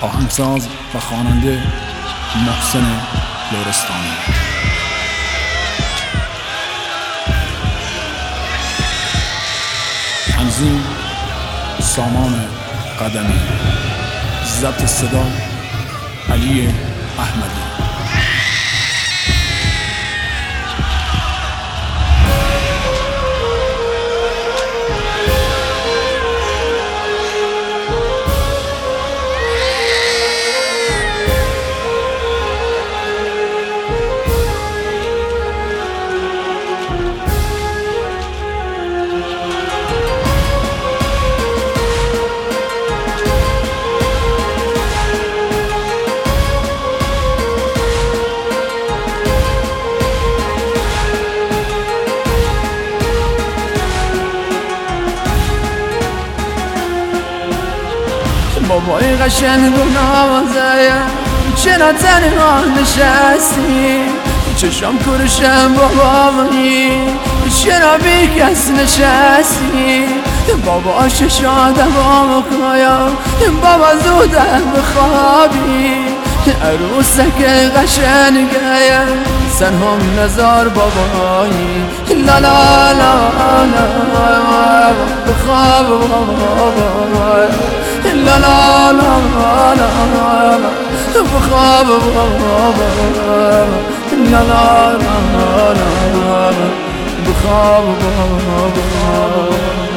آهنگساز و خواننده محسن لرستانی. تنظیم سامان قدمی. ضبط صدا علی احمدی. بابای قشنگ و نوازایم چرا تنها نشستی؟ چشم کرشم بابایی چرا بی کس نشستی؟ بابا ششادم آمکایم بابا زودم بخوابی عروسک قشنگایم سن هم نزار بابایی لا لا لا لا بخواب بابا لا لا لا لا بخواب بابا لا لا لا لا بخواب بابا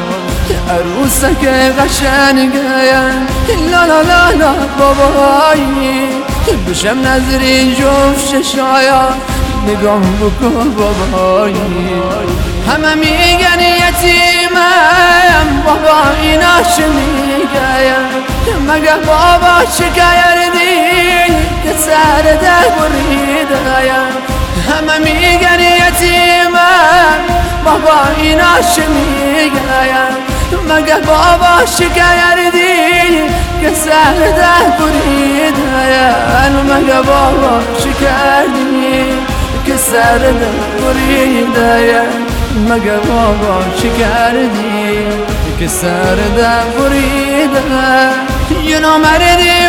عروسک قشنگایم لا لا لا لا بابایی بشم نظری جفت ششایا نگاه بکن بابایی همه میگن یتیمم بابا اینا چه میگن مگه بابا چه کردی که سر ده بریدم همه میگن یتیمم بابا اینا چه میگن مگه بابا چه کردی که سر ده بریدم مگه بابا چه کردی که سر ده بریدم مگه بابا چه کردی که سر ده بریدم یه نامردی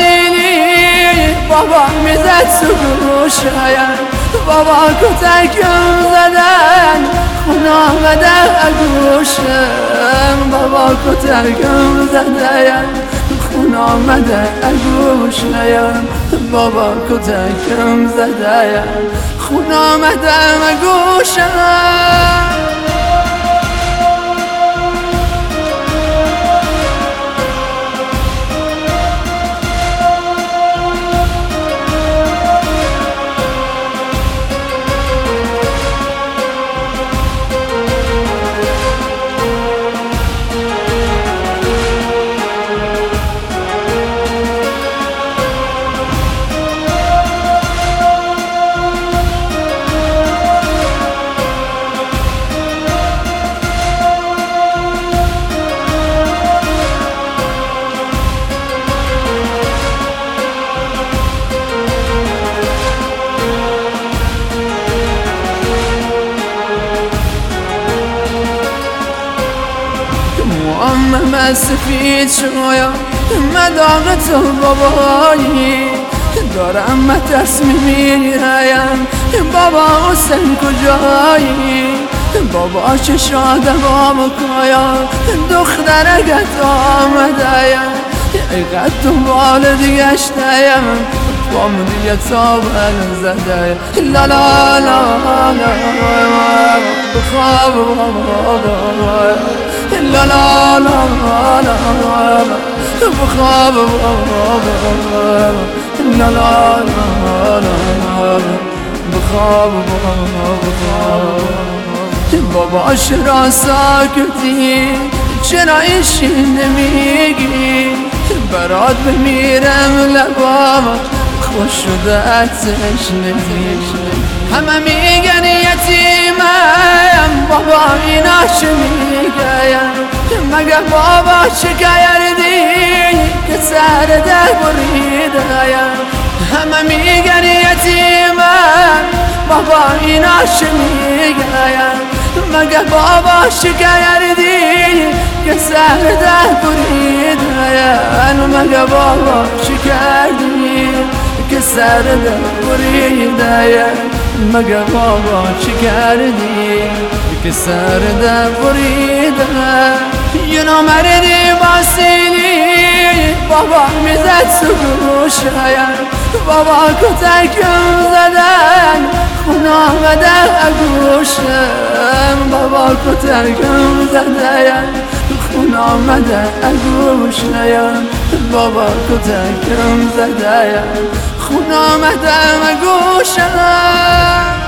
باسیلی بابا میزد سگوشایم بابا کتکم زدن خون آمده اگوشم بابا کتکم زدن خون آمده اگوشم بابا کتکم زدن خون آمده اگوشم من سفید شویا مداغ تو بابایی دارم مترس میمیرم بابا حسین کجایی بابا چه شادم آمکایا دخترگت آمدایم ایقد دنبال دیگشتایم بام دیگه تابل زدایم لا لا لا لا بخواب بابا لا لا لا لا بخواب بابا لا لا لا بخواب بابا چرا ساکتی چرا ایشی نمیگی برات بمیرم لبام خوش شده اتش نمیگی همه میگن یتیمم بابا اینا چه میگن مگه بابا چه کردی که سر ده بریدم همه میگن یتیمم بابا اینا چه میگن مگه بابا چه کردی که سر ده بریدم مگه مگه بابا چی کردی که سر دل بریده؟ مگه بابا چی کردی که سر دل بریده؟ یه نامردی باسیلی بابا میزد تو گوشم، بابا کتکم زدن خون آمده اگوشم، بابا کتکم زدن خون آمده اگوشم، بابا کتکم زدن خون آمده اگوشم.